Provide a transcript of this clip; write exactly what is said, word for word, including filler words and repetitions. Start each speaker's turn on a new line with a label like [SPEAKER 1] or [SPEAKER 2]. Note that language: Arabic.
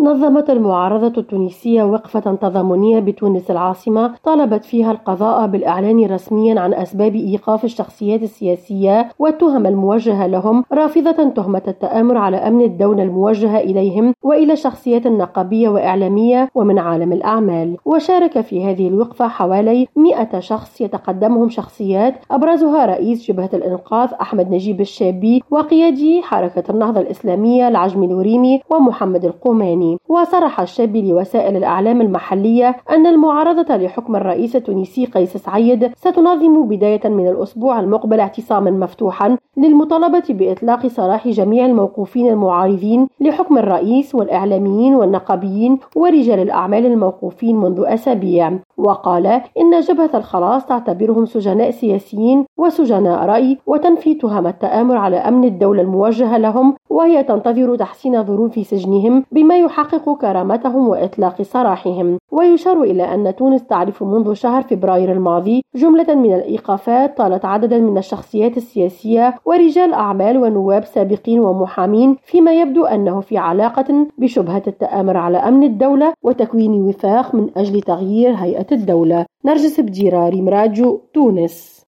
[SPEAKER 1] نظمت المعارضة التونسية وقفة تضامنية بتونس العاصمة طالبت فيها القضاء بالإعلان رسميا عن أسباب إيقاف الشخصيات السياسية والتهم الموجهة لهم، رافضة تهمة التآمر على أمن الدولة الموجهة إليهم وإلى شخصيات نقابية وإعلامية ومن عالم الأعمال. وشارك في هذه الوقفة حوالي مئة شخص يتقدمهم شخصيات أبرزها رئيس جبهة الإنقاذ أحمد نجيب الشابي وقيادي حركة النهضة الإسلامية العجمي الوريمي ومحمد القوماني. وصرح الشابي لوسائل الإعلام المحلية أن المعارضة لحكم الرئيس التونسي قيس سعيد ستنظم بداية من الأسبوع المقبل اعتصاما مفتوحا للمطالبة بإطلاق سراح جميع الموقوفين المعارضين لحكم الرئيس والإعلاميين والنقابيين ورجال الأعمال الموقوفين منذ أسابيع. وقال إن جبهة الخلاص تعتبرهم سجناء سياسيين وسجناء رأي وتنفي تهم التآمر على أمن الدولة الموجهة لهم، وهي تنتظر تحسين ظروف سجنهم بما يحقق كرامتهم وإطلاق سراحهم. ويشار إلى أن تونس تعرف منذ شهر فبراير الماضي جملة من الإيقافات طالت عددا من الشخصيات السياسية ورجال أعمال ونواب سابقين ومحامين، فيما يبدو أنه في علاقة بشبهة التآمر على أمن الدولة وتكوين وفاق من أجل تغيير هيئة الدولة. نرجس بديراري، مراديو تونس.